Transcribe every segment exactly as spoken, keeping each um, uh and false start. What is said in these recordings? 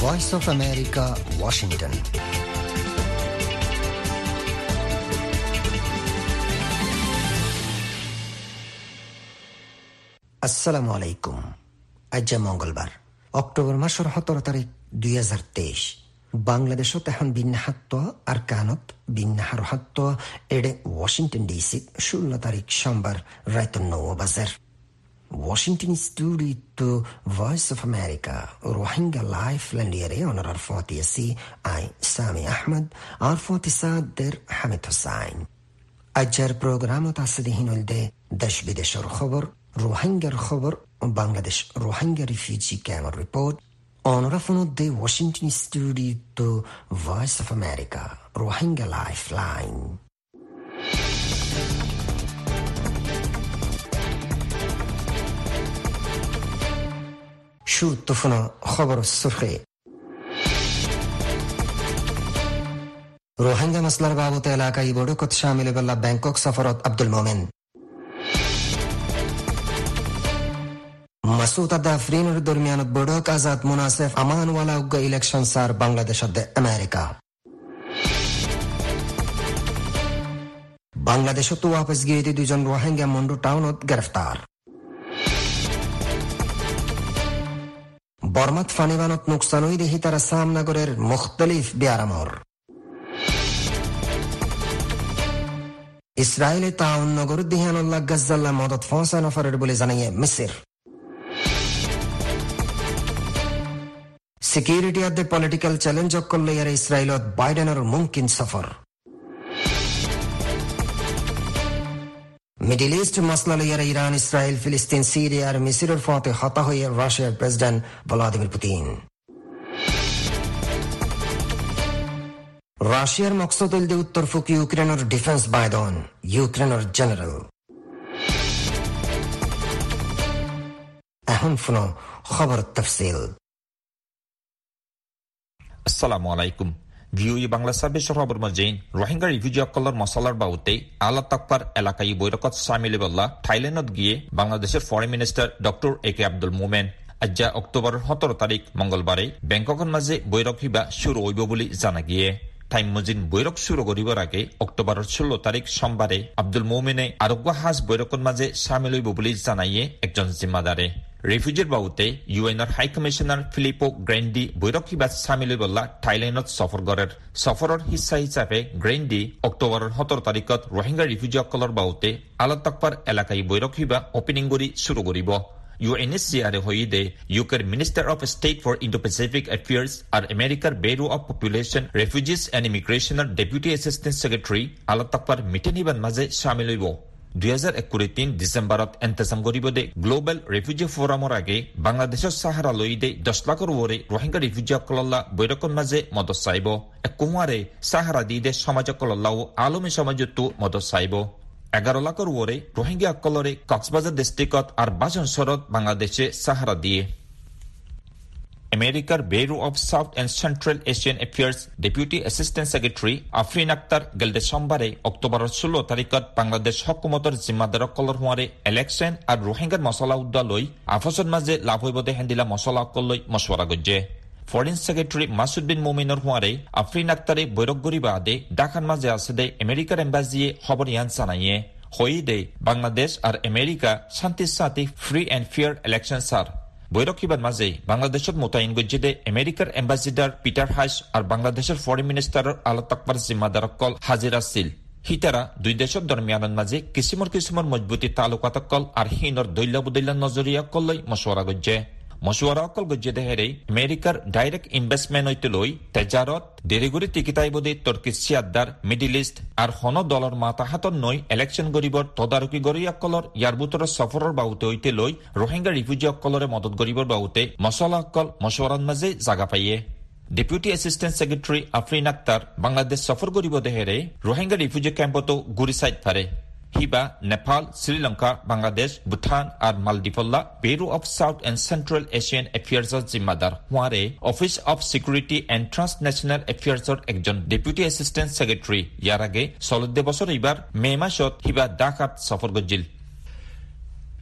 Voice of America, Washington. আসসালামু আলাইকুম। আজ মঙ্গলবার, অক্টোবর মাসের সতেরো তারিখ দুই হাজার তেইশ। বাংলাদেশত এখন বিন্যাহাত্ত আর কানত বিন্যাহার হাত্ত এডে ওয়াশিংটন ডিসি ষোলো তারিখ সোমবার রাত নৌ বাজার। Washington studio Voice of America Rohingya Lifeline Yere Honor Arfati Asi I Sami Ahmed Arfati Sader Hamid Hussain Ajar program tasdihin ulde Dash Bideshar Khabar Rohingya Khabar Bangladesh Rohingya Refugee Camp Report Honor of the Washington studio Voice of America Rohingya Lifeline شو تفنا خبر السرخي روهنگا مسلر بابوت علاقائی بوڑو کت شامل بالله بینکوک سفرات عبدالمومن مسعود دافرین اور درمیان بوڑو آزاد مناسب امان والا اگا الیکشن سار بنگلادیش د امریکا بنگلادیش تو واپس گیری دی دوجن روهنگا مندو টাউনত گرفتار বর্মাত ফানিবানত নুকসানই দেখি তারা সামনগরের মুখতলিফ বিয়ারামর ইসরায়েলে তাউন নগর দিহানুল্লাহ গাজ্জাল্লা মদত ফসা নফরের বলে জানিয়ে মিসর security of the political challenge করলে আর ইসরায়েলত বাইডেনের মুমকিন সফর মিডল ইস্ট মাসলা লইয়ার ইরান ইসরায়েল ফিলিস্তিন সিরিয়া আর মিসরের ফতে হতা হয়ে রাশিয়ার প্রেসিডেন্ট ভ্লাদিমির পুতিন রাশিয়ার মকসদ উল উত্তর ফুক ইউক্রেনের ডিফেন্স বাইদন ইউক্রেনের জেনারেল এখন শুনো খবর তফসিল। আসসালামু আলাইকুম। ভিওই বাংলা সার্ভিসের খবর মজেইন রোহিঙ্গা রিফিউজি অকলর মশলার বাউতে আলা তাকপার এলাকায় বৈরকত সামিল বল্লা থাইল্যান্ডত গিয়ে বাংলাদেশের foreign minister doctor A K Abdul Momen আজ্জা অক্টোবরের সতেরো তারিখ মঙ্গলবারে ব্যাংককের মাঝে বৈরক হিবা শুরু হইব বলে জানা গিয়ে টাইম মজিন বৈরক শুরু করিবার আগে অক্টোবরের ষোলো তারিখ সোমবারে আব্দুল মোমেনে আরোগ্য হাজ বৈরকর মাঝে সামিল হইব বলে জানাইয়ে একজন জিম্মাদারে রিফিউজির বাবুতে ইউএনর হাই কমিশনার ফিলিপো গ্রেন্ডি বৈরক হিবা সামিল বল্লা থাইল্যান্ডত সফর করের সফরের হিসা হিসাবে গ্রেন্ডি অক্টোবরের সতেরো তারিখত রোহিঙ্গা রিফিউজি অকলর বাবুতে আলা তাকপার এলাকায় বৈরক হিবা ওপেনিং করি শুরু করিব। ইউএনএইচসিআর হইদে ইউকের minister of state for Indo Pacific affairs আর আমেরিকার bureau of population refugees and ইমিগ্রেশনের ডেপুটি অ্যাসিস্ট্যান্ট সেক্রেটারি আলা তাকপার মিটেন হিবান মাঝে সামিল হইব। দুই হাজার একুশ তিন ডিসেম্বরত এন্তেজাম করিব দে গ্লোবাল রেফিউজি ফোরামৰ আগে বাংলাদেশের সাহারা লই দে দশ লাখর ওরে রোহিঙ্গা রিফিউজি অকলল্লা বৈরকন মাঝে মদত চাইব কুমারে সাহারা দি দে সমাজ অকলল্লাও আলমী সমাজতো মদত চাইব। এগারো লাখর ওরে রোহিঙ্গা অকলরে কক্সবাজার ডিস্ট্রিক্টত আর বাজন শরত বাংলাদেশে সাহারা দিয়ে আমেরিকার bureau of south and central Asian affairs deputy assistant secretary Afrin Akhter গেলদে সোমবারে অক্টোবরের ষোলো তারিখত বাংলাদেশ হকুমতর জিম্মাদার অকলর হোৱাৰে ইলেকশন আর রোহিঙ্গার মশলা উদ্দা লৈ আফসর মাঝে লাভ হইব দে হেন্দিলা মশলা অকল লৈ মশওয়ারা গজ্জে ফরেন সেক্রেটারি মাসুদ বিন মোমিনৰ হোৱাৰে আফরিন আক্তারে বৈরক গরিবা আদে ঢাকার মাঝে আছে দে আমেরিকার এম্বাসিয়ে খবর ইয়ান জানাইয়ে হই দে বাংলাদেশ আর আমেরিকা শান্তির সাথে ফ্রি এন্ড ফেয়ার ইলেকশন সার বৈরকিবার মাঝে বাংলাদেশত মোতায়েন গজ্জে আমেরিকার এম্বাসিডার পিটার হাইস আর বাংলাদেশের ফরেন মিনিস্টারের আলা তাকবার জিম্মাদার অকল হাজির আছিল। হিতারা দুই দেশের দরমিয়ানের মাঝে কিসিমর কিসিমর মজবুতি তালুকাত অকল আর হিনর দৈল্য বুদৈল্য নজরিয়া অকল লৈ মশওয়ারা গজ্জে মশওয়ারা অকল গজ্জে দেহেরে আমেরিকার ডাইরেক্ট ইনভেস্টমেন্ট হইতে লৈ তেজারত দেরিগুড়ি টিকিতাইবদে তর্কিস সিয়াদ্দার মিডিল ইস্ট আর হন দলর মাতাহাতর নই ইলেকশন গরিবর তদারকি গরি অকলর ইয়ার বুতর সফরের বাউতে হইতে লৈ রোহিঙ্গা রিফিউজি অকলরে মদত গরিবর বাউতে মশলা অকল মশওয়ারার মাঝে জাগা পাইয়ে। Deputy assistant secretary Afrin Akhter Bangladesh সফর গরিব দেহেরে রোহিঙ্গা রিফিউজি ক্যাম্পতো গুরি সাইড পারে হিবা নেপাল শ্রীলঙ্কা বাংলাদেশ ভুটান আর মালদ্বীপল্লা bureau of south and central Asian অ্যাফেয়ার্সর জিম্মাদার হোৱাৰে office of security and transnational অ্যাফেয়ার্সর একজন ডেপুটি অ্যাসিস্ট্যান্ট সেক্রেটারি ইয়ার আগে চলদ্দে বছর এইবার মে মাসত হিবা ঢাকাত সফর গজ্জিল।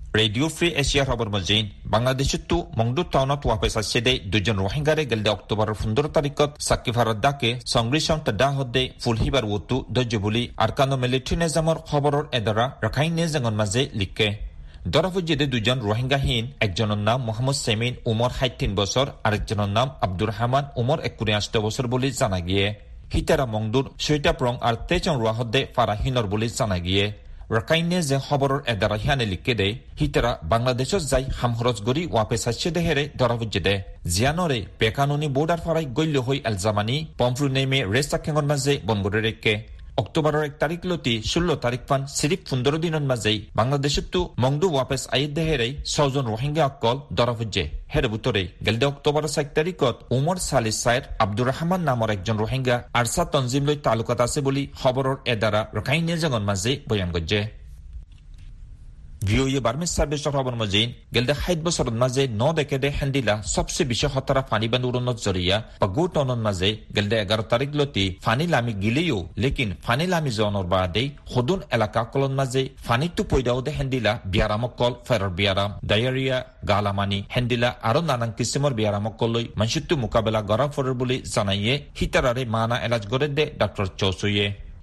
রেডিও ফ্রি এশিয়ার খবর মজিন বাংলাদেশের তো মংডু টাউনত ওয়াপেস আসছে দে দুজন রোহিঙ্গারে গেলদে অক্টোবরের পনেরো তারিখত সাকিফারত ডাকে সংগ্রিশন দা হদে ফুলহিবার ওতু দজ্জ বলি আরকানো মিলিটারি নিজামর খবরের এদারা রাখাইন নিজাঙ্গন মাঝে লিখে দরাফুজিদে দুজন রোহিঙ্গাহীন একজনের নাম মোহাম্মদ সেমিন উমর ষাট বছর আরেকজনের নাম আব্দুর রহমান উমর একুরিয়াশটা বছর বলে জানা গিয়ে হিতারা মংদুর সৈটাপ্রং আর তেচং রুয়াহদে ফারাহিনর বলে জানা গিয়ে রাকাইনে যে খবরের এদারা হিয়ানে লিখে দে হিতারা বাংলাদেশত যাই হামহরজ গরি ওয়াপে সাচ্ছে দেহেরে ধরাবুজ্জে দে জিয়ানরে বেকানুনি বোর্ডার ফারাই গৈল্য হই এলজামানি পম্ফ্রু নেমে রেস্টাকেঙ্গর মাঝে বনগরে রেখে অক্টোবরের এক তারিখ লতি ষোলো তারিখ পান সিরিপ পনেরো দিনের মাঝেই বাংলাদেশত তো মংদু ওয়াপেস আইদ দেহেরে ছজন রোহিঙ্গা অকল ধরাবুজ্জে হের ভিতরে গেলদে অক্টোবরের এক তারিখত উমর সালিস সাইর আব্দুর রহমান নামৰ একজন রোহিঙ্গা আরসা তঞ্জিম লৈ তালুকাত আছে বলি খবরের এদারা রাখাইনে জগন মাঝে বয়ান গজ্জে ভিওয়ে বার্মিস সার্ভিসৰ খবৰ মজিন গেলদে ষাট বছৰত মাঝে ন ডেকেডে হেন্দিলা সবচেয়ে বেশি হতারা ফানি বান উড়নত জরিয়া বা গো টনত মাঝে গেলদে এগারো তারিখ লতি ফানি লামি গিলেও লেকিন ফানি লামি জনের বাদে সদুন এলাকা কলন মাঝে ফানিটো পয়দাও দে হেন্দিলা বিয়ারামকল ফেরর বিয়ারাম ডায়েরিয়া গালামানি হেন্দিলা আরো নানান কিসিমৰ বিয়ারামকল লৈ মানসিকটো মোকাবেলা করা ফরের বলে জানাইয়ে হিতারারে মানা এলাজ করে দে ডক্টর চৌসুয়ে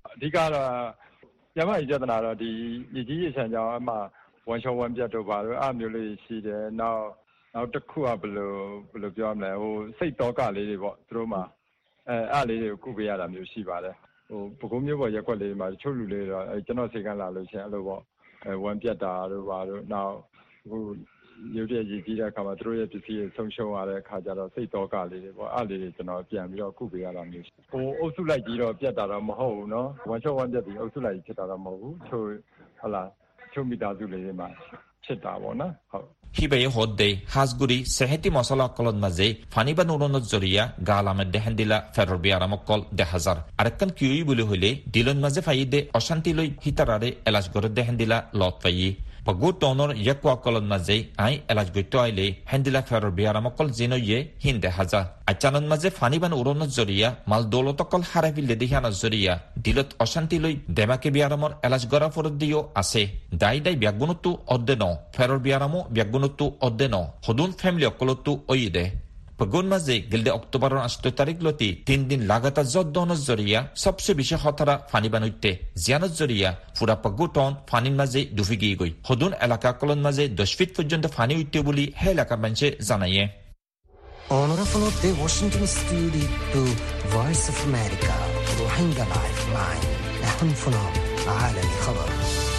Yama ijadana ra di yiji yisan jaw ama wan shaw wan piat do ba lo a myo lay shi de now now takku a blo blo pyaw ma le ho sait toka le de po tro ma eh a le de ku pe ya da myo shi ba le ho Pakou myo po yakwat le ma chou lu le do eh jano sai kan la lo chin a lo po eh wan piat da do ba do now hoရုပ်ရည်ကြီးတဲ့အခါမှာသူတို့ရဲ့ပစ္စည်းတွေဆုံးရှုံးရတဲ့အခါကျတော့စိတ်တော့ကလေးတွေပေါ့အဲ့လေးတွေကျွန်တော်ပြန်ပြီးတော့ကုပေးရတာမျိုးဟိုအုပ်စုလိုက်ကြီးတော့ပြတ်တာတော့မဟုတ်ဘူးเนาะဝမ်ချောဝမ်ပြတ်ပြီးအုပ်စုလိုက်ဖြစ်တာတော့မဟုတ်ဘူးချိုဟလာချိုမိသားစုလေးတွေမှာဖြစ်တာပေါ့နော်ဟုတ် হিবেয়ে হদ্দে হাজগুড়ি সেহেতি মশলা কলন মাঝে ফানিবা নুরনত জরিয়া গালামের দেহেন্দিলা ফেরর বিয়ারামকল দেড় হাজার আরেকখান কিউই বলে হইলে দিলন মাঝে ফাইদে অশান্তি লই হিতারারে এলাজ গড়ে দেহেন্দিলা লত ফাইয়ে Pagu tonor yakwa kolon maze ai elaj goito aile hendila feror biaramokol jinoye hinde haza achanon maze faniban uronot joriya mal dolotokol haraville dehana joriya dilot oshanti loi demake biaramor elaj gora forodiyo ase dai dai biagunutu oddeno feror biaramo biagunutu oddeno hodun family okolotu oide Pagun maze gilde অক্টোবরের আষ্ট তারিখ লতি তিন দিন লাগাতার জদ্দনত জরিয়া সবচেয়ে বেশি হতারা funny বানুইতে জিয়ানত জরিয়া পুরা পাগু টন ফানির মাঝে ডুবি গিয়ে গই হদুন এলাকা কলন মাঝে দশ ফিট পর্যন্ত ফানি উঠতে বলি হে এলাকার মানুষে জানাইয়ে Honorable the Washington Studio to Voice of America Rohingya Lifeline এখন ফোন আলামি খবর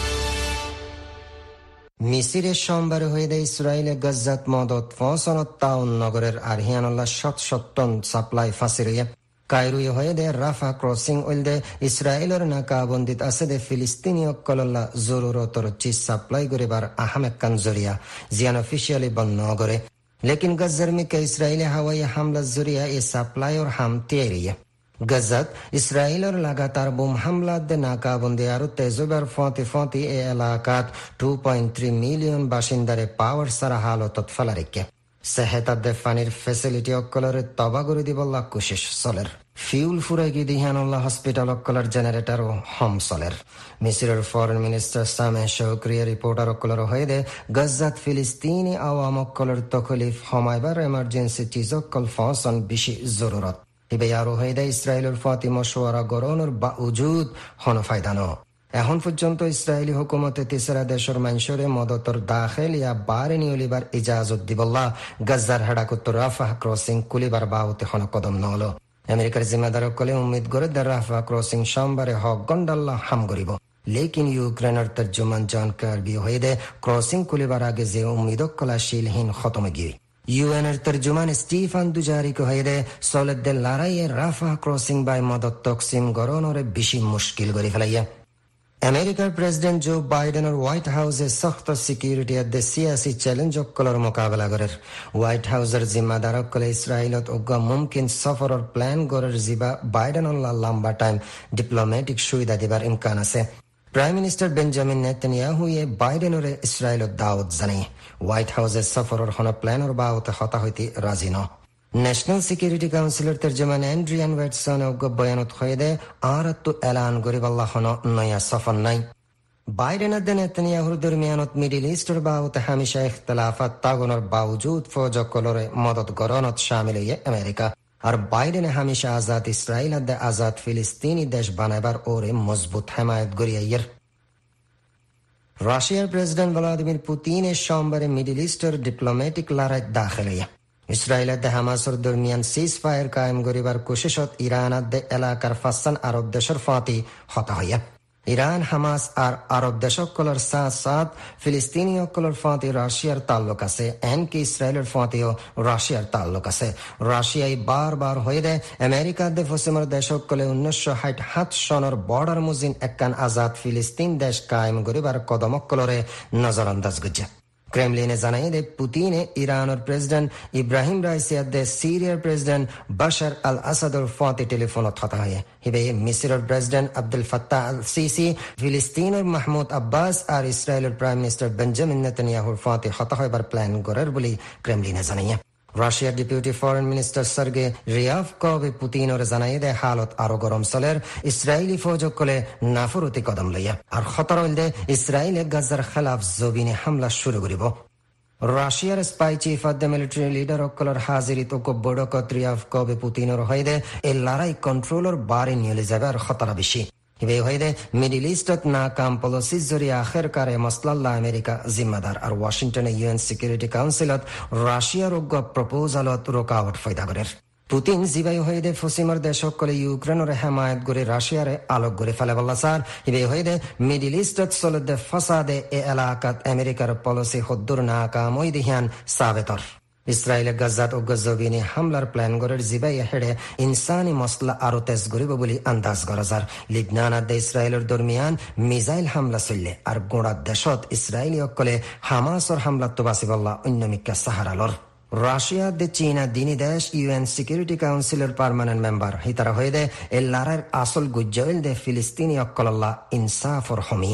মিসিরে সোমবারে হয়ে দেয় ইসরায়েলে গাজ্জাত মদত ফসনত টাউন নগরের আরহিয়ানুল্লাহ শত শত টন সাপ্লাই ফাঁসিরিয়ে কায়রুয়ে হয়ে দেয় রাফা ক্রসিং ওইলদে ইসরায়েলের নাকাবন্দিত আছে দে ফিলিস্তিনীয় কলল্লা জরুরতর চিজ সাপ্লাই করিবার আহমেকান জরিয়া জিয়ান অফিসিয়ালি বন্ধ করে লেকিন গজ্জার মিকে ইসরায়েলে হাওয়াই হামলা জরিয়া এ সাপ্লাই ওর হাম তেরিয়ে গজাত ইসরায়েলের লাগাতার বোম হামলা দে নাকাবন্দি আরো তেজবার ফতি ফতি এ এলাকাত টু পয়েন্ট থ্রি মিলিয়ন বাসিন্দারে পাওয়ার সারা হালতত ফেলারিকে সেহেতার দে ফানির ফেসিলিটি অকলরে তবাগুরি দিবল্লা কুশিস চলের ফিউল ফুরাইকি দিহানুল্লাহ হসপিটাল অকলর জেনারেটর ও হম চলের মিসরের ফরেন মিনিস্টার সামে শৌক্রিয়া রিপোর্টার অকলর হয়ে দে গজাত ফিলিস্তিনি আওয়াম অকলর তখলিফ হমাইবার এমার্জেন্সি চিজ অকল ফসন বেশি জরুরত ইবে আরো হয়ে দেয় ইসরায়েলের ফাতি মশওয়ারা গরনের বাউজুদ হন ফায়দানো এখন পর্যন্ত ইসরায়েলি হুকুমতে তিসরা দেশের মানুষের মদতর দাখিল ইয়া বারেনি অলিবার ইজাজত দিবল্লা গাজ্জার হেডাকুত্তর রাফাহ ক্রসিং কুলিবার বাউতে হন কদম নহলো আমেরিকার জিম্মাদার কলে উম্মিদ করে দে রাফাহ ক্রসিং সোমবারে হক গন্ডাল্লা হাম করিব লেকিন ইউক্রেনের তর্জমান জন কার্বি হয়ে দে ক্রসিং কুলিবার আগে যে উম্মিদ কলাশীলহীন খতমে গিয়ে ইউএনের তর্জমান স্টিফান দুজারিক হয়ে দে সলেদের লড়াইয়ে রাফাহ ক্রসিং বাই মদত তকসিম গরনরে বেশি মুশকিল করে ফেলাইয়া আমেরিকার প্রেসিডেন্ট জো বাইডেনের হোয়াইট হাউসে সখ্ত সিকিউরিটি দে সিয়াসি চ্যালেঞ্জ অকলর মোকাবেলা করের হোয়াইট হাউসের জিম্মাদার অকলে ইসরায়েলত অজ্ঞা মুমকিন সফরের প্ল্যান গড়ের জিবা বাইডেনল্লা লম্বা টাইম ডিপ্লোম্যাটিক সুবিধা দিবার ইমকান আছে প্রাইম মিনিস্টার বেঞ্জামিন নেতানিয়াহু এ বাইডেনরে ইসরায়েলত দাওয়াত জানাই হোয়াইট হাউসের সফরের হন প্ল্যানের বাউতে হতা হইতে রাজি ন ন্যাশনাল সিকিউরিটি কাউন্সিলের তর্জমান অ্যান্ড্রিয়ান ওয়েটসন অজ্ঞ বয়ানত হয়ে দে আর তো এলান গরিবাল্লাহ হন নয়া সফর নাই বাইডেন আর নেতানিয়াহুর দরমিয়ানত মিডিল ইস্টর বাউত হামিশা ইখতিলাফাত তাগুনের বাউজুদ ফৌজকলরে মদত গরনত শামিল হয়ে আমেরিকা আর বাইডেনে হামিশা আজাদ ইসরায়েল আর আজাদ ফিলিস্তিনি দেশ বানাবার ওরে মজবুত হেমায়ত গড়িয়াইয়ের। রাশিয়ার প্রেসিডেন্ট ভ্লাদিমির পুতিনের সোমবারে মিডিল ইস্টের ডিপ্লোম্যাটিক লড়াই দাখিল হইয়া ইসরায়েলের দে হামাসর দরমিয়ান সিজ ফায়ার কায়েম করিবার কোশিশত ইরান আর দে এলাকার ফাসান আরব দেশের ফাঁতি হতা হইয়া ইরান হামাস আর আরব দেশকলর সাথ সাথ ফিলিস্তিনি অকলর ফাঁতি রাশিয়ার তাল্লুক আছে, এমনকি ইসরায়েলের ফাঁতিও রাশিয়ার তাল্লুক আছে। রাশিয়াই বারবার হয়ে দেয় আমেরিকা দে ফসিমর দেশকলে উনিশশো ষাট সাত সনের বর্ডার মুজিন একখান আজাদ ফিলিস্তিন দেশ কায়েম করিবার কদমকলরে নজরআন্দাজ গুজে। ক্রেমলিনে জানাই দে পুতিনে ইরানের প্রেসিডেন্ট ইব্রাহিম রাইসিয়ার দে সিরিয়ার প্রেসিডেন্ট বাশার আল আসাদর ফাঁতি টেলিফোনত হতা হয়। হিবে মিসরের president Abdel Fattah al Sisi, ফিলিস্তিনের মাহমুদ আব্বাস আর ইসরায়েলের প্রাইম মিনিস্টার বেঞ্জামিন নেতানিয়াহুর ফাঁতি হতা হইবার প্ল্যান করার বলে ক্রেমলিনে জানাই। রাশিয়ার deputy foreign minister Sergei Ryabkov পুতিনের জানাই দে হালত আরো গরম চলের ইসরায়েলি ফৌজকলে নাফরতি কদম লইয়া আর খতর হইল দে ইসরায়েলে গাজার খেলাফ জবিনে হামলা শুরু করিব। রাশিয়ার spy chief of the military leader অকলর হাজিরিত বড়কত রিয়াভকভ পুতিনের হইদে এই লড়াই কন্ট্রোলর বারে নিয়ে যাবে আর খতরা বেশি। হিবে হইদে মিডিল ইস্টত নাকাম পলিসির জরিয়ে আখের কারে মসলাল্লা আমেরিকা জিম্মাদার আর ওয়াশিংটনে ইউএন সিকিউরিটি কাউন্সিলত রাশিয়ার উগ্র প্রপোজালত রোকাওয়াট ফয়দা করের। পুতিন জিবাই হইদে ফসিমার দেশকলে ইউক্রেনের হেমায়ত করে রাশিয়ারে আলোক করে ফেলে বললা স্যার। হিবে হইদে মিডিল ইস্টত চলতে ফসাদে এ এলাকাত আমেরিকার পলিসি হদ্দুর নাকাম ওই দিহান সাবেতর। ইসরায়েলে গাজাত ও গজবিনী হামলার প্ল্যান গড়ের জিবাই হেড়ে ইনসানি মসলা আরো তেজ গরিব বলে আন্দাজ করা যার। লিবনান আর ইসরায়েলের দরমিয়ান মিসাইল হামলা চললে আর গোড়া দেশত ইসরায়েলি অকলে হামাসর হামলা তো বাসিবল্লা অন্যমিকা সাহারালর। রাশিয়া দে চীনা দিনী দেশ ইউএন সিকিউরিটি কাউন্সিলের পার্মানেন্ট মেম্বার হিতারা হয়ে দে এ লারার আসল গুজ্জাইল দে ফিলিস্তিনি অকল্লা ইনসাফর হমি।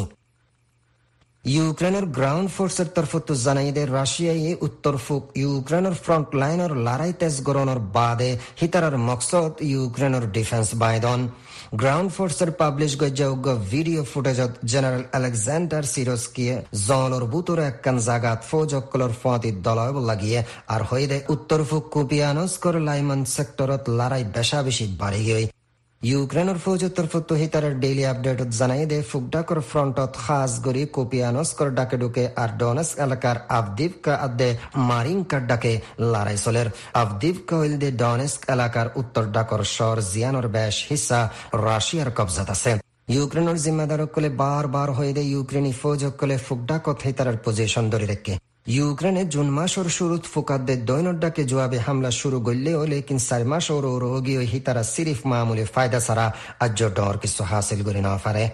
ইউক্রেনের গ্রাউন্ড ফোর্সের তরফত জানাই দে রাশিয়ায় উত্তর ফুক ইউক্রেনের ফ্রন্ট লাইনের লড়াই তেজ গরনের বাদে হিতারার মকসদ ইউক্রেনের ডিফেন্স বাইদন। গ্রাউন্ড ফোর্সের পাবলিশ গজ্জাউগ ভিডিও ফুটেজত জেনারেল আলেকজান্ডার সিরোস্কিয়ে জলর বুতর একখান জাগাত ফৌজকলর ফাঁতি দলব লাগিয়ে আর হয়ে দে উত্তর ফুক কুপিয়ানস্কর লাইমন সেক্টরত লড়াই বেশা বেশি বাড়ি গই। ইউক্রেনের ফৌজের তরফত হিতারের ডেইলি আপডেট জানাই দে ফুকডাকর ফ্রন্টত খাস গরি কোপিয়ানস্কর ডাকে ঢুকে আর ডনেস এলাকার আভদিভকা আদে মারিনকার ডাকে লড়াই চলের। আভদিভকা হইল দে ডনেস্ক এলাকার উত্তর ডাকর শহর জিয়ানোর বেশ হিসা রাশিয়ার কবজাত আছে। ইউক্রেনের জিম্মাদারকলে বার বার হয়ে দে ইউক্রেনি ফৌজকলে ফুকডাকত হিতারের পজিশন ধরে রেখে ইউক্রেনে জুন মাসের শুরুত ফুকাদ্দে দৈনডাকে জবাবে হামলা শুরু করলেও লেকিন চার মাস ওর রোগী ওই হিতারা সিরিফ মামুলি ফায়দা ছাড়া আজ্য ডর কিছু হাসিল করে না পারে।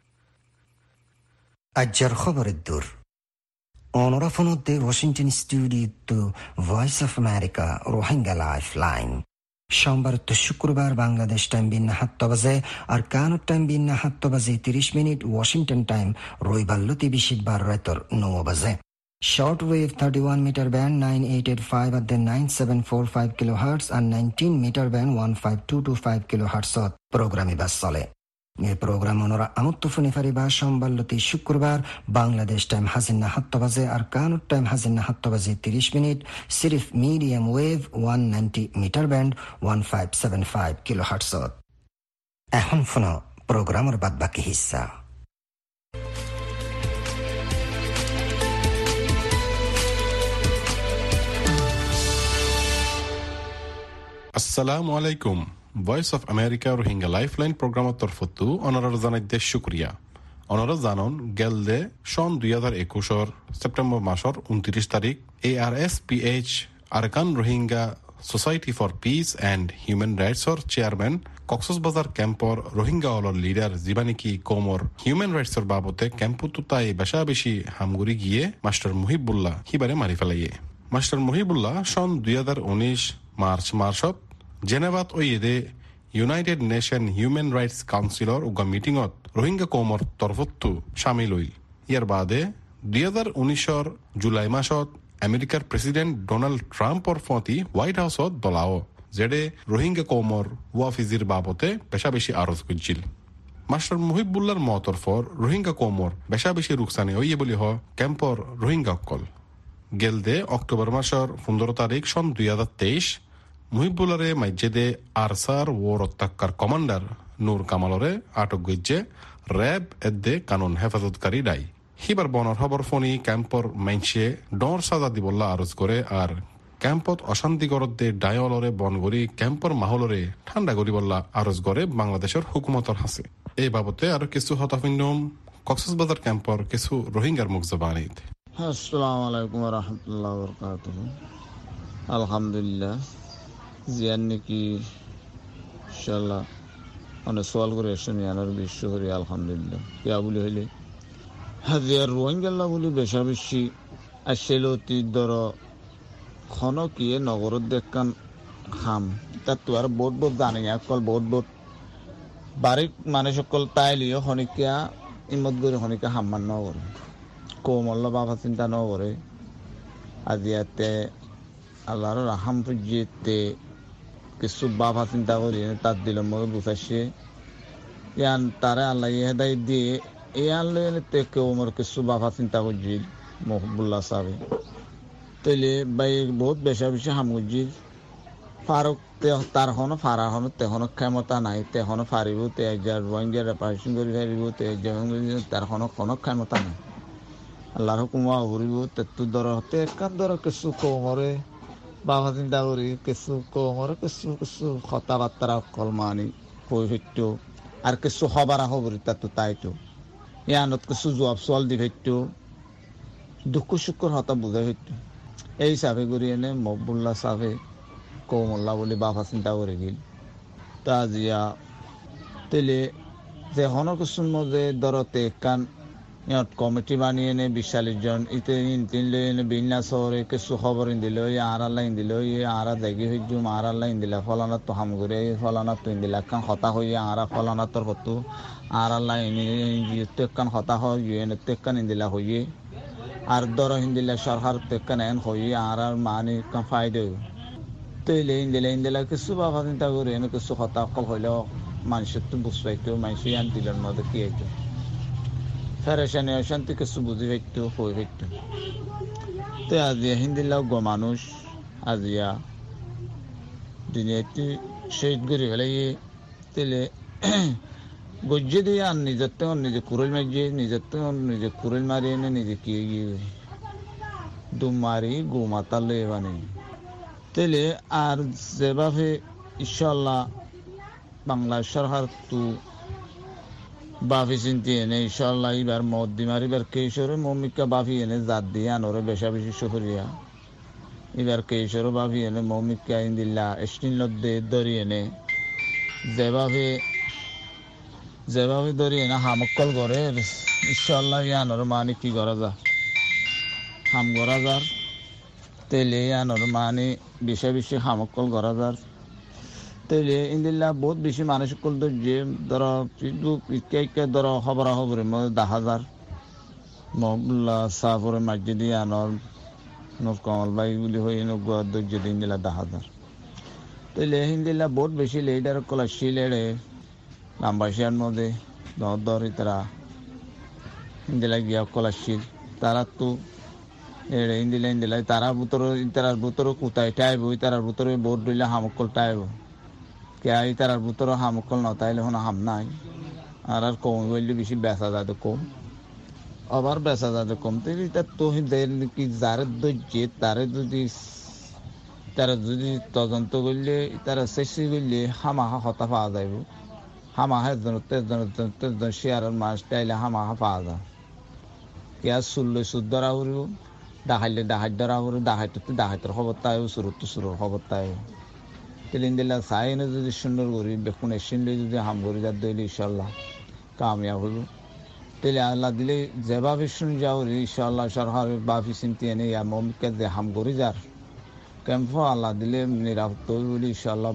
আজ্জার খবরের দূর অনরাফনদ্দে Washington studio voice of America Rohingya lifeline সোমবার তো শুক্রবার বাংলাদেশ টাইম বিন্না সাত বাজে আর কানুর টাইম বিন্না সাত বাজে তিরিশ মিনিট ওয়াশিংটন টাইম রবিবার লতি বিশিকবার রাতর নয় বাজে। Shortwave thirty-one meter band nine eight eight five at the nine seven four five kilohertz and nineteen meter band one five two two five kilohertz প্রোগ্রামে বাস চলে। এই প্রোগ্রাম ওনারা আমত্তুফুনি ফারিবা সোমবার লতি শুক্রবার বাংলাদেশ টাইম হাজিন্না সাত বাজে আর কানুর টাইম হাজিন্না সাত বাজে তিরিশ মিনিট সিরিফ medium wave one ninety metre band one five seven five kilohertz. এখন ফোন প্রোগ্রামের বাদ বাকি হিস্সা। আসসালামু আলাইকুম। Voice of America Rohingya lifeline প্রোগ্রামের তরফতো অনারার জানাই দেশ শুক্রিয়া। অনারা জানন গেলদে সন দুই হাজার একুশর সেপ্টেম্বর মাসর উনত্রিশ তারিখ A R S P H Arakan Rohingya society for peace and human রাইটসর চেয়ারম্যান কক্সবাজার ক্যাম্পর রোহিঙ্গা অলর লিডার জীবানিকি কোমর হিউম্যান রাইটসর বাবতে ক্যাম্পুতুতাই বেশা বেশি হামগুড়ি গিয়ে মাস্টার মুহিবুল্লাহ হিবারে মারি ফেলাইয়ে। মাস্টার মুহিবুল্লাহ সন দুই হাজার উনিশ মার্চ মার্চত জেনেভাত ওইদে ইউনাইটেড নেশন হিউম্যান রাইটস কাউন্সিলর উগা মিটিংত রোহিঙ্গা কৌমর তরফতো সামিল হইল। ইয়ার বাদে দুই হাজার উনিশর জুলাই মাসত আমেরিকার প্রেসিডেন্ট ডোনাল্ড ট্রাম্পর ফতি হোয়াইট হাউসত দলাও যেডে রোহিঙ্গা কৌমর ওয়াফিজির বাবতে পেশা বেশি আরজ করছিল। মাস্টার মুহিবুল্লাহর মতর ফর রোহিঙ্গা কোমর বেশা বেশি রুকসানি হইয়ে বলি হ ক্যাম্পর রোহিঙ্গা অকল গেলদে অক্টোবর মাসের পনেরো তারিখ সন দুই হাজার তেইশ মুহিবুল্লারে মাইজেদে আরসার ও রত্তাক্কার কমান্ডার নূর কামালরে আটক গইজে র্যাব এদ্দে কানুন হেফাজতকারী দায়ী হিবার বনর খবর ফোনি ক্যাম্পর মাইনসে ডর সাজা দিবল্লা আরজ করে আর ক্যাম্পত অশান্তি করতে ডায়লরে বনগরি ক্যাম্পর মাহলরে ঠান্ডা করিবল্লা আরজ করে বাংলাদেশের হুকুমতর হাসে এই বাবদে আরো কিছু হতাফিন্ডম কক্সবাজার ক্যাম্পর কিছু রোহিঙ্গার মুখ জবানিত। আসসালামু আলাইকুম ওয়া রাহমাতুল্লাহি ওয়া বারাকাতুহু। আলহামদুলিল্লাহ জিয়ান নাকি ইনশাআল্লাহ অনেক সওয়াল করে শুনি আনার বিশ্ব করি আলহামদুলিল্লাহ ইয়া বলি হইলে হাজিয়ার রোহিঙ্গা বলি বেশা বেশি আসলে অতি দর খন কিয়ে নগরত দেখান খাম তার তো আর বোট বোট জানি অকল বোট বোট বাড়ির মানুষ সকল তাইলিও খনিকা ইমত করে খনিকা হাম্মান নগরে কোমল্ল বাবা চিন্তা নগরে আজিয়াতে আল্লাহর রাহাম পুজিতে কিছু বাবা চিন্তা করি তার দিল মগে বুঝাইছে ইয়ান তারা আল্লাহ হেদায় দিয়ে এই আনলে কেউ আমার কিছু বাবা চিন্তা করছি মহবুল্লাহ সাহেব তাইলে বাই বহুত বেশা বেশি হামুজির ফারুক তার হনো ফারা হনো তেহনো ক্ষমতা নাই তেহনো ফারিব তে একজন রোহিঙ্গার রেপারেশন করে ফারিব তে একজন তার হনো কোনো ক্ষমতা নাই আল্লাহর হুকুমা ঘুরিব তেতু দর হতে একান দর কিছু কমরে বাবা চিন্তা করি কিছু কমরে কিছু কিছু কথাবার্তা কলমানি কই হইতো আর কিছু হবারা হবরি তাতো তাইতো ইয়ানত কিছু জবাব সওয়াল দি হইতো দুঃখ শুক্র হতা বুঝাই হইতো এই হিসাবে করি এনে মকবুল্লাহ সাহেবে কৌমল্লা বলে বাবা চিন্তা করে গেল তা জিয়া তেলে যে হন কিছুর মধ্যে ধরতে কান ইয়ত কমিটি বানিয়ে এনে বিশালিশ জন ইতে তিন লই এনে বিন্যা শহরে কিছু খবর দিল আর আল্লাহ দিল আরা দেখি হইজু আর আল্লাহ দিলা ফলানা তো হাম করে ফলানা তো দিলা কান হতা হইয়া আরা ফলানা তোর হতো আর আল্লাহ কান হতা হয় এনে তেকান দিলা হইয়ে আর দর হিন্দিলা সরকার তেকান এন হইয়ে আর আর মানে কান ফায়দা তৈলে ইন্দিলা ইন্দিলা কিছু বাবা চিন্তা করে এনে কিছু হতা কল হইলেও মানুষের তো বুঝ পাইতো মানুষ ইয়ান দিলের মধ্যে কি হইতো ফেরেশানি অশান্তি কিছু বুঝি হইতো হই হইতো তো আজিয়া হিন্দিলাও গো মানুষ আজিয়া দুনিয়াতে শহীদ করে ফেলাইয়ে তেলে গজ্জে দিয়ে আর নিজের তো নিজে কুড়েল মারিয়ে নিজের তো নিজে কুড়েল মারি এনে নিজে কি গিয়ে দুম মারি গো মাতা লয়ে বানে তেলে আর যেভাবে ইনশাআল্লাহ বাংলা সরকার তো বাফি চিন্তি এনে ইনশাআল্লাহ এবার মদ্দি মারিবার কেশরে মৌমিকা বাফি এনে জাত দিয়ে আনরে বেশা বেশি সহরিয়া এবার কেশর বাফি এনে মৌমিকা ইন্দিল্লা স্টিন লদ্দে দরি এনে যেভাবে যেভাবে দরি এনে হামকল করে ইনশাআল্লাহ আনর মানে কি করা যা হাম করা যার তেলে আনর মানে বেশা বেশি হামকল করা যার তেলে ইন্দিল্লা বহুত বেশি মানুষ কল যে ধর ফেসবুক ইকে ধর খবর খবরের মধ্যে দেখা হাজার মহবুল্লাহ সাহরে মসজিদে আনর নূর কামাল ভাই বলি হয়ে ধৈর্য দিন দিলা দেখা হাজার তেলে হিন্দিল্লা বহুত বেশি লেডার কলা শিলেড়ে লাম্বাসিয়ার মধ্যে দর দর তারা হিন্দিলা গিয়া কলা শিল তারা তো এড়ে ইন্দিলা ইন্দিলা তারা বুতর তারার বুতর কোথায় টাইব ওই তারার বুতরে বোট দিলে হামকল টাইব কে আই তারার বুতর হামকল ন তাইলে হন হাম নাই আর আর কম বললে বেশি বেচা যাতে কম আবার বেচা যাতে কম তো তো কি যার ধৈর্য তারে যদি তারা যদি তদন্ত করলে তারা চেষ্টা করলে হামাহা হতা পাওয়া যাইব হামাহা এজন তেজন তেজন শেয়ারের মাছ টাইলে হামাহা পাওয়া যায় কে আর চুললে চুর ধরা করিব ডাহাইলে ডাহাই ধরা করিব ডাহাইতে ডাহাইতের খবর তাই চুরত চুরের খবর তাই তেলিন দিলা চাই এনে যদি সুন্দর করি বেকুন এসিনলে যদি হাম করি যার দইলে ইনশাল্লাহ কামিয়াব হইব তেলে আল্লাহ দিলে যেভাবে শুনে যাও ইনশাল্লাহ সরকার বাফি চিন্তি এনে ইয়া মমিকা যে হাম করি যার ক্যাম্প আল্লাহ দিলে নিরাপত্তা হইব বলে ইনশাল্লাহ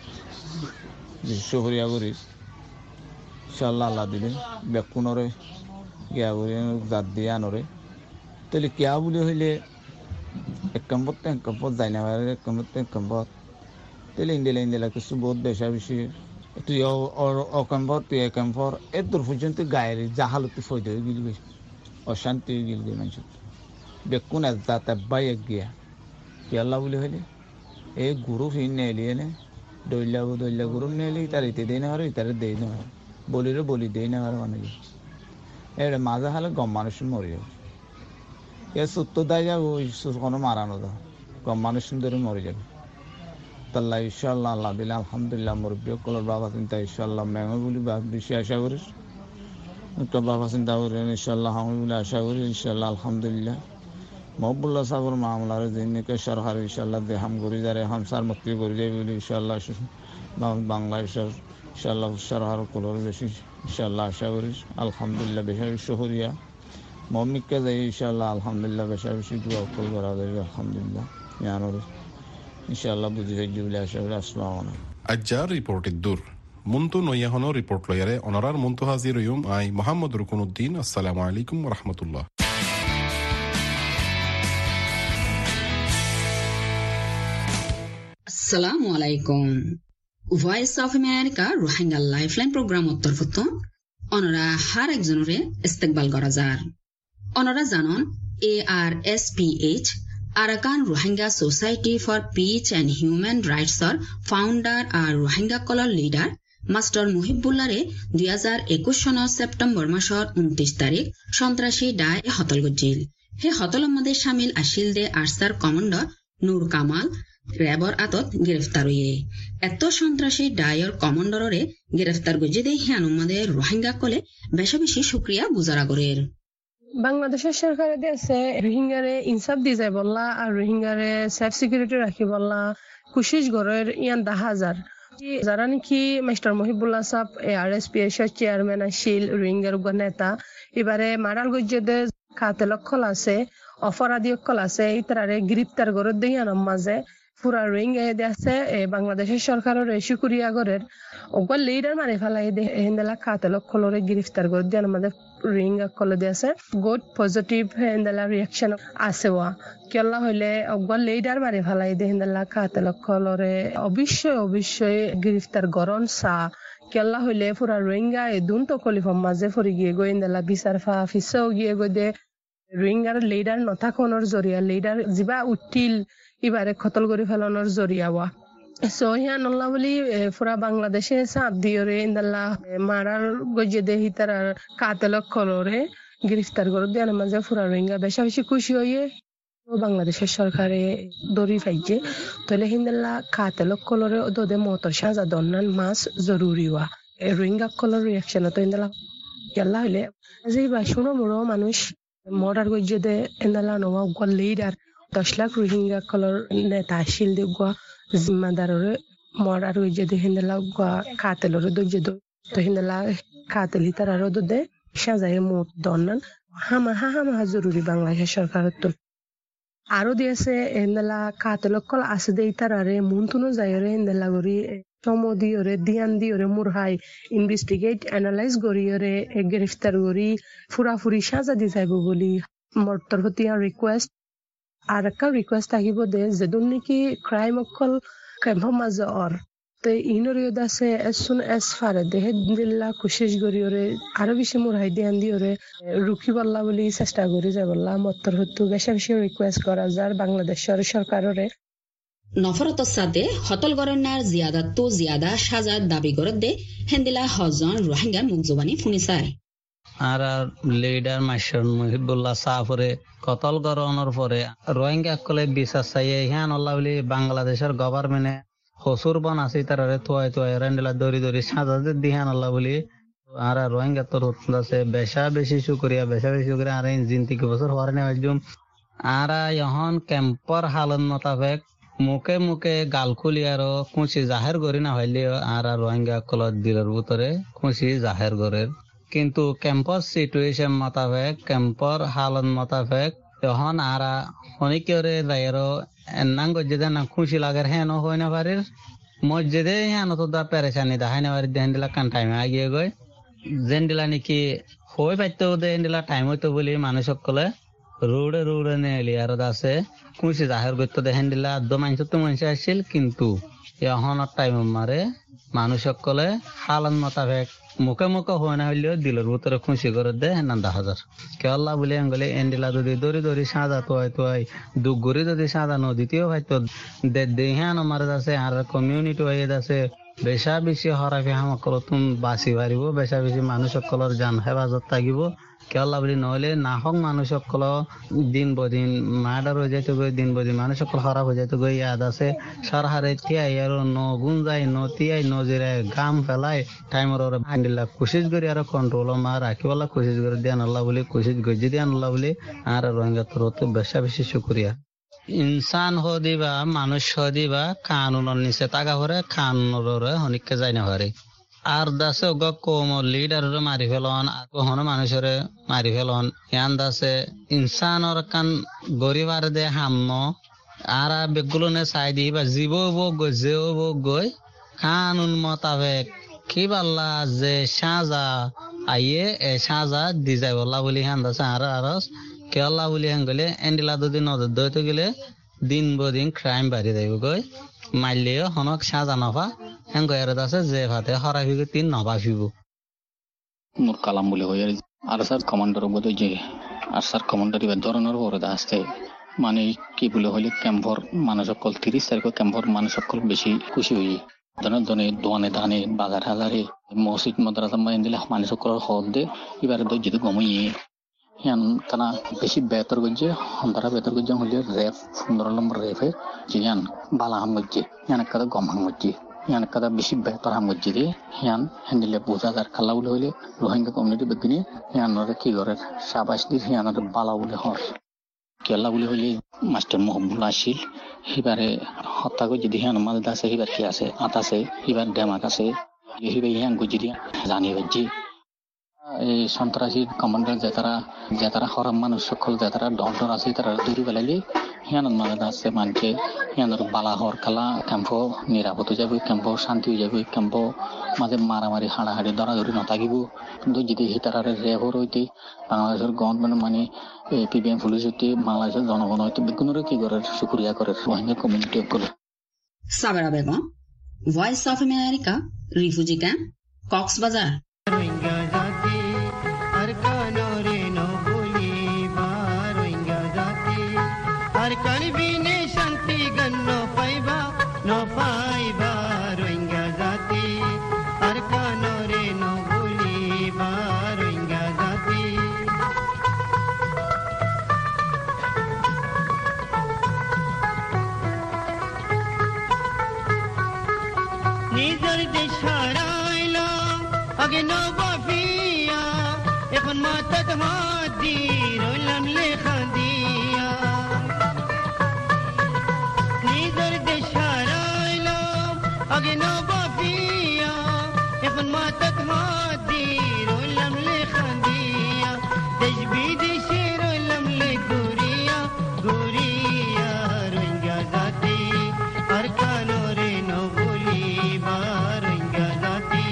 শহরিয়া করি ইনশাল্লাহ আল্লাহ দিলে বেকুনরে গিয়া করি জাত দিয়ে আনরে তাহলে কিয়া বলে হইলে এক ক্যাম্পত এক ক্যাম্পত যাই না এক ক্যাম্পত এক ক্যাম্পত তাহলে ইন্দিলা ইন্দিলা কিছু বহুত বেশা বেশি তুই অকম্পর তুই একম্পর এ দূর পর্যন্ত গায়ের জাহালত ফয়দ হয়ে গেল অশান্তি হয়ে গেল মানুষ বেকুন যাতে বাই এক গিয়া পেয়াল্লা বলে হইলে এই গুরু ফিন নেলি এনে দৈলা দৈলা গুরু নেলি তার ইতে দেই না আর ইতারে দেই না বলিরে বলি দেই না আর মানে এর মাঝে হালে গম মানুষ মরে যাবে এ সত্য দায় যাবে ওই কোনো মারানো দাও গম মানুষ ধরে মরে যাবে তাল্লাহ ইনশাআল্লাহ আল্লাহ দিলে আলহামদুলিল্লাহ মুরব্বী কলার বাবা চিন্তা ইনশাআল্লাহ মেমো বলি বেশি আশা করিস তো বাবা চিন্তা করেন ইনশাআল্লাহ আমি বলে আশা করি ইনশাআল্লাহ আলহামদুলিল্লাহ মহবুল্লাহ সাহর মামলার দিনকে সরকার ইনশাআল্লাহ দেহাম করি যারে হামসার মুক্তি করে যাই বলি ইনশাআল্লাহ বাংলাদেশের ইনশাআল্লাহ সরকার কলার বেশি ইনশাআল্লাহ আশা করিস আলহামদুলিল্লাহ বেশি শহরিয়া মমিককে যাই ইনশাআল্লাহ আলহামদুলিল্লাহ বেশি বেশি দোয়া করা যাবে আলহামদুলিল্লাহ ইয়ানোর ইনশাআল্লাহ বুঝি যাই বলে আশা করি আসসালামু আলাইকুম আজ্জার রিপোর্টের দূর মুন্তু নইয়াহনো রিপোর্ট লয়ারে অনারার মুন্তু হাজির ইউম আই মোহাম্মদ রুকনুদ্দিন আসসালামু আলাইকুম ওয়া রাহমাতুল্লাহ আসসালামু আলাইকুম voice of America Rohingya lifeline program তরফত অনরা হার একজনরে ইস্তেকবাল করা যার অনরা জানন A R S P H Arakan Rohingya society for peace and human রাইটসর ফাউন্ডার আর রোহিঙ্গা কলর লিডার মাস্টার মুহিবুল্লারে দুই হাজার একুশ সনৰ সেপ্টেম্বৰ মাসৰ উনত্ৰিশ তাৰিখ সন্ত্ৰাসী ডায় হতল গজিল হে হতলৰ মধ্যে সামিল আছিল দে আরসার কমান্ডার নূর কামাল র্যাবর আতত গ্রেফতার হয়ে এত সন্ত্রাসী ডায়র কমান্ডারে গ্রেফতার গজি দে হিয়ানুমাদের রোহিঙ্গা কলে বেশি বেশি শুক্রিয়া গুজারা করের বাংলাদেশের সরকারে দিয়েছে রোহিঙ্গারে ইনসাফ দি যায় বললা আর রোহিঙ্গারে সেফ সিকিউরিটি রাখি বললা কুশিস ঘরের ইয়ান দা হাজার যারা নাকি মাস্টার মহিবুল্লাহ সাহ এ আর এস পি এর চেয়ারম্যান আসিল রোহিঙ্গার নেতা এবারে মারাল গজ্জেদে খাতে লক্ষল আছে অপরাধী অকল আছে ইতারে গ্রেপ্তার করে দিয়ান মাঝে পুরা রোহিঙ্গা আছে বাংলাদেশের সরকারের শুকুরিয়া করের ওগুলো লিডার মারি ফেলাই হেন্দেলা খাতে লক্ষলরে গ্রেফতার করে দিয়ান আমাদের রোহিঙ্গা কলে দিয়েছে গুড পজিটিভ হেন্দেলা রিয়াকশন আছে ওয়া কেলা হইলে ওগুলো লিডার মারি ফেলাই দে হেন্দেলা খাতে লক্ষলরে অবশ্যই অবশ্যই গ্রেফতার গরন সা কেলা হইলে পুরা রোহিঙ্গা এ দুন তো কলিফম মাঝে ফুরি গিয়ে গই হেন্দেলা বিচার ফা ফিসেও গিয়ে গই দে রোহিঙ্গার লিডার নথাকনের জরিয়া লিডার যিবা উঠিল এবারে খতল করে ফেলানোর জরিয়া ওয়া সোহিয়ান আল্লাহ বলি পুরা বাংলাদেশে সাপ দিয়রে ইন্দাল্লাহ মারার গজে দে হিতার কাতেলক কলরে গ্রেফতার করে দেওয়ার মাঝে পুরা রোহিঙ্গা বেশা বেশি খুশি হয়ে বাংলাদেশের সরকারে দড়ি পাইছে তাহলে হিন্দাল্লাহ কাতেলক কলরে দোদে মতর সাজা দন্নান মাস জরুরি ওয়া রোহিঙ্গা কলর রিয়াকশন তো ইন্দাল্লাহ ইয়াল্লা হইলে যে বা শুনো মোড়ো মানুষ মর্ডার গজে দে ইন্দাল্লাহ নোয়া গল লিডার দশ লাখ রোহিঙ্গা কলর নেতা আসিল দে গুয়া জিম্মাদাররে মর্ডার গজে দে হিন্দাল্লাহ গুয়া কাতেলরে দজে দো তো হিন্দাল্লাহ কাতেল হিতার আরো দে সাজায় মত দন্নান হামা হামা জরুরি বাংলাদেশ সরকারের তো আরো দিয়েছে হিন্দাল্লাহ কাতেলক কল আছে দে ইতারে মুনতুনো যায়রে হিন্দাল্লাহ গরি সমদিয়রে দিয়ান দিয়রে মুরহাই ইনভেস্টিগেট অ্যানালাইজ করিয়রে গ্রেফতার করি ফুরাফুরি সাজা দি যাইব বলি মর্তর প্রতি রিকোয়েস্ট আর একটা রিকোয়েস্ট থাকিব দে যেদুন নাকি ক্রাইম অকল ক্যাম্পৰ মাঝে অর তো ইনরিয়দ আছে এজ সুন এজ ফারে দেহে দিল্লা কোশিশ করিয়রে আরো বেশি মুরহাই দিয়ান দিয়রে রুখি বললা বলি চেষ্টা করি যায় বললা মর্তর হতো বেশি বেশি রিকোয়েস্ট করা যার বাংলাদেশের সরকারের নফরতের সাথে হতল গরনার জিয়াদা তো জিয়াদা সাজা দাবি করে দে হেন্দিলা হজন রোহিঙ্গার মুখ জবানি শুনিছায় আর লিডার মাস্টার মুহিবুল্লাহ সাফরে কতল গরনের পরে রোহিঙ্গা কলে বিচার চাইয়ে হিয়ান আল্লাহ বলি বাংলাদেশের গভর্নমেন্টে হসুর বন আছে তারে তোয়াই তোয়াই রেন্ডেলা দড়ি দড়ি সাজা দিহান আল্লাহ বলি আর রোহিঙ্গা তোর আছে বেশা বেশি শুকরিয়া বেশা বেশি শুকরিয়া আর জিন থেকে বছর হরে নেওয়ার জন্য আর এখন ক্যাম্পর হালত মোতাবেক মুখে মুখে গাল খুলি আর খুশি জাহের করি না হইলে আর রোহিঙ্গা কলত দিলের ভিতরে খুশি জাহের করে কিন্তু ক্যাম্পর সিচুয়েশন মোতাবেক ক্যাম্পর হালত মোতাবেক এখন আর অনেকেরে যাইরো এনাঙ্গ যেদে না খুশি লাগের হেন হয় না পারে মসজিদে হেন তো দা পেরেশানি দেখাই না পারি দেন দিলা কান টাইমে আগিয়ে গই যেন দিলা নাকি হয়ে পাইতো দেন দিলা টাইম হইতো বলি মানুষ সকলে রোডে রোডে নেলি আর আছে খুশি জাহের করতে দেখেন দিলা আদ্য মানুষ তো মানুষ আসছিল কিন্তু এখন টাইম মারে মানুষ সকলে হালান মোতাবেক মুখে মুখে হয় না হইলেও দিলের ভিতরে খুশি করে দেয় হেন দেখা হাজার কে আল্লাহ বলে আঙ্গলে এন্ডিলা যদি দড়ি দড়ি সাজা তোয়াই তোয়াই দুগুড়ি যদি সাজা নদীতেও হয়তো দেহান আমার আছে আর কমিউনিটি হয়ে আছে বেশা বেশি হরাফি হামাকল তুমি বাঁচি পারিব বেশা বেশি মানুষ সকলের জান হেফাজত থাকিব কেলা বলি নহলে নাহক মানুষ সকল দিন বদিন মার্ডার হয়ে যাইতে গই দিন বদিন মানুষ সকল খারাপ হয়ে যাইতে গই ইয়াদ আছে সারহারে তিয়াই আর ন গুণ যায় ন তিয়াই নজিরে গাম ফেলায় টাইমর ওরা ভান্ডিলা কোশিশ করি আর কন্ট্রোল মা রাখিবলা কোশিশ করে দিয়ান আল্লাহ বলে কোশিশ গজি দিয়ান আল্লাহ বলে আর রোহিঙ্গা তোর তো বেশা বেশি শুক্রিয়া ইনসান হদি বা মানুষ হদি বা কানুনের নিচে টাকা ভরে কানুনের হনিককে যাই না হরে আর দাসে ওগা কম লিডার মারি ফেলন আর কখনো মানুষের মারি ফেলন ইয়ান দাসে ইনসানর কান গরিবার দে হাম্ম আর বেগুলো নে চাই দি বা জীব বোক গই যেও বোক গই কানুন মোতাবেক কি বাল্লা যে সাজা আইয়ে এ সাজা দি যাই বল্লা বলি হান দাসে আর আরস কেলা বলি হান গেলে এন্ডিলা দুদিন নজর দইতে গেলে দিন বদিন ক্রাইম বাড়ি যাইব গই মারলেও হনক সাজা নফা হ্যাঁ গয়ার আছে যে ভাতে হরা ফিগো তিন নভা ফিব মোর কালাম বলে হয়ে আর স্যার কমান্ডার বোধ যে আর স্যার কমান্ডার এবার ধরনের বড় আসতে মানে কি বলে হইলে ক্যাম্পর মানুষ সকল তিরিশ তারিখ ক্যাম্পর মানুষ সকল বেশি খুশি হই ধনের ধনে দোয়ানে ধানে বাজার হাজারে মসজিদ মাদ্রাসা মাইন দিলে মানুষ সকল হদ দে এবারে তো যেহেতু কমিয়ে ইয়ান তারা বেশি বেতর গজ্জে হন্দারা বেতর গজ্জে হইলে রেফ সুন্দর নম্বর রেফে জিয়ান বালা হাম গজ্জে ইয়ান একটা গম হাম গজ্জে ইয়ান কাদা বেশি বেতর হাম গজ্জে দিয়ে ইয়ান হ্যান্ডিলে বোঝা যার খালা বলে হইলে রোহিঙ্গা কমিউনিটি বেগিনি ইয়ানরে কি করে সাবাস দিয়ে ইয়ানরে বালা বলে হর কেলা বলে হইলে মাস্টার মহবুল আসিল এবারে হত্যা গজ্জে দিয়ে ইয়ান মাঝে আছে এবার কি আছে আত আছে এবার ডেমাক আছে এবার ইয়ান গজ্জে দিয়ে জানিয়ে গজ্জে এই সন্ত্রাসী কমান্ডার যে তারা যে তারা হরাম মানুষ সকল যে তারা ডক্টর আছে তারা দূরে বেলাইলে হিয়ানোর মাঝে আছে মানকে হিয়ানোর বালা হর খালা ক্যাম্প নিরাপদ হয়ে যাবে ক্যাম্প শান্তি হয়ে যাবে ক্যাম্প মাঝে মারামারি হাড়াহাড়ি দরাদরি নথাকিব কিন্তু যদি হিতারারে রেভর হইতে বাংলাদেশের গভর্নমেন্ট মানে পিবিএম পুলিশ হইতে বাংলাদেশের জনগণ হইতে বেগুনের কি করে শুক্রিয়া করে রোহিঙ্গা কমিউনিটি করে Sabera Begum voice of America refugee camp Cox's Bazar Rohingya জাতি আর কানরে নো বলিবা রোহিঙ্গা জাতি আর কানবিনে শান্তি গন্ন পাইবা নো পাইবা রোহিঙ্গা জাতি আর কানরে নো বলিবা রোহিঙ্গা জাতি নিজের দেশ হারাইলাম আগে নবাফিয়া এখন মাথাত হাত দি রইলাম লেখা দিয়া নিজের দেশ হারাইলাম আগে নবাফিয়া এখন মাথাত হাত দি রইলাম লেখা দিয়া দেশ বিদেশে রইলাম লে গুরিয়া গুরিয়া রোহিঙ্গা জাতি আর কানরে নবলিবা রোহিঙ্গা জাতি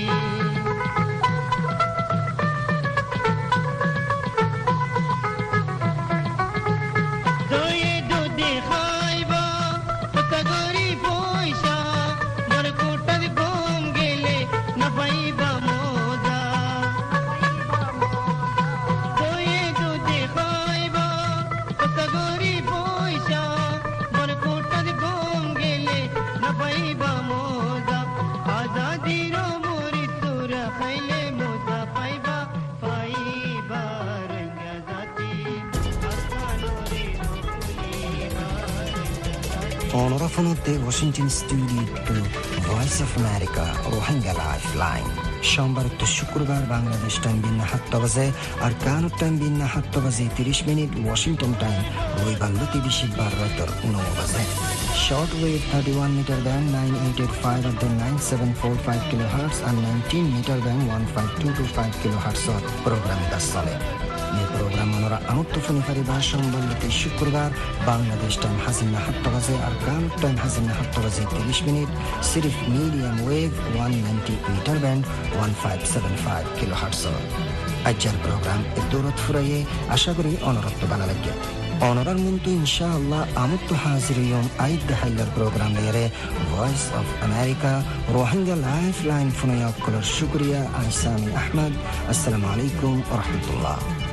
অনরাফনতে Washington studio to voice of America Rohingya lifeline সোমবার তো শুক্রবার বাংলাদেশ টাইম বিন্না সাতটা বাজে আর কানাডা টাইম বিন্না সাতটা বাজে তিরিশ মিনিট ওয়াশিংটন টাইম রবিবার লতি বিশিবার রাতের উনও বাজে short wave thirty one metre band nine eight eight five আর then nine seven four five kilohertz আর nineteen metre band one five two two five kilo হার্টসর প্রোগ্রাম দাস চলে এই প্রোগ্রাম আমরা আউটফোনি পরিবার সম্বলিত শুক্রবার বাংলাদেশ টাইম হাজিনা সাতটা বাজে আর কানাডা টাইম হাজিনা সাতটা বাজে তিরিশ মিনিট সিরিফ medium wave one ninety metre band one five seven five kilo হার্টসর আজকের প্রোগ্রাম এ দৌলত ফুরাইয়ে আশা করি অনরত্ব বানা লাগে Onorar muntu inshallah amuttu hazir yom aid dahaylar program lere Voice of America Rohingya Lifeline funayat kular shukriya Aisami Ahmad. Assalamu alaikum wa rahmatullah.